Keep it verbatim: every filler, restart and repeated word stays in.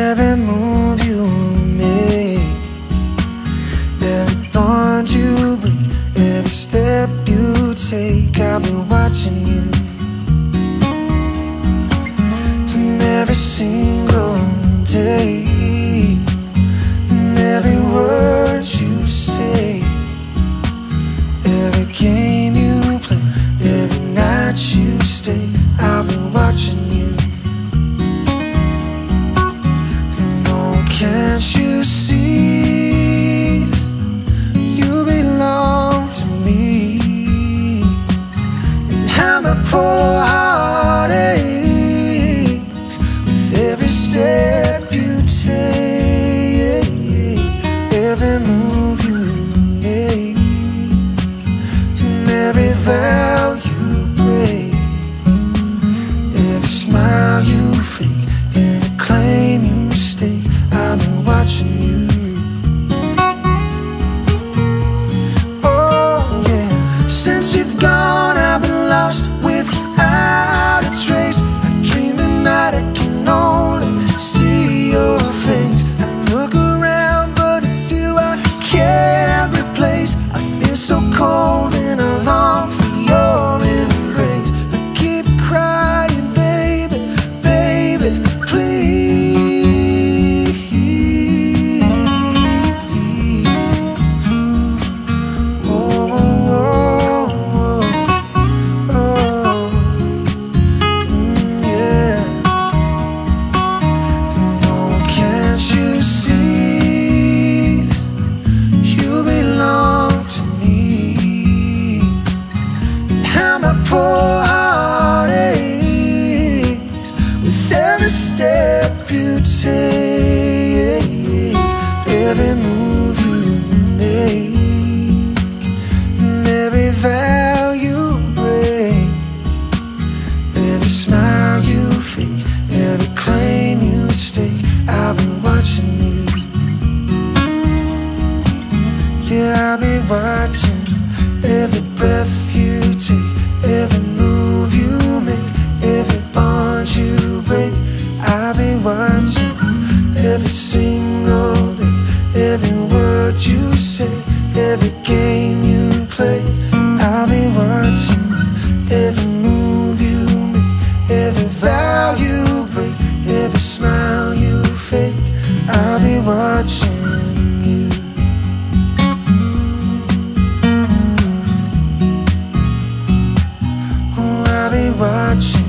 every move you make, every bond you break, every step you take, I'll be watching you. And every single day, and every word you say, every game you play, every night you stay, I'll be watching you. And oh, can't you see, you belong to me, and how my poor heart aches with every step you take, every move you make, and every vow you break, every smile you fake, every claim you stake, I've been watching you. Oh yeah, since you've gone I've been lost without a trace. I dream at night I can only see your face. I look around but it's you I can't replace. I feel so cold and I long for your embrace. I keep crying, baby, baby, please. Oh, oh, oh, oh. Mm, yeah. No, can't you see, you belong to me, and how my poor heart aches with every step you take, every move you make, and every vow you break, every smile you fake, every claim you stake, I'll be watching you. Yeah, I'll be watching every breath you take, every move you make, every bond you break. I'll be watching every single day, every word you say, every game you play. I'll be watching every move you make, every vow you break, every smile you fake. I'll be watching you. Oh, I'll be watching.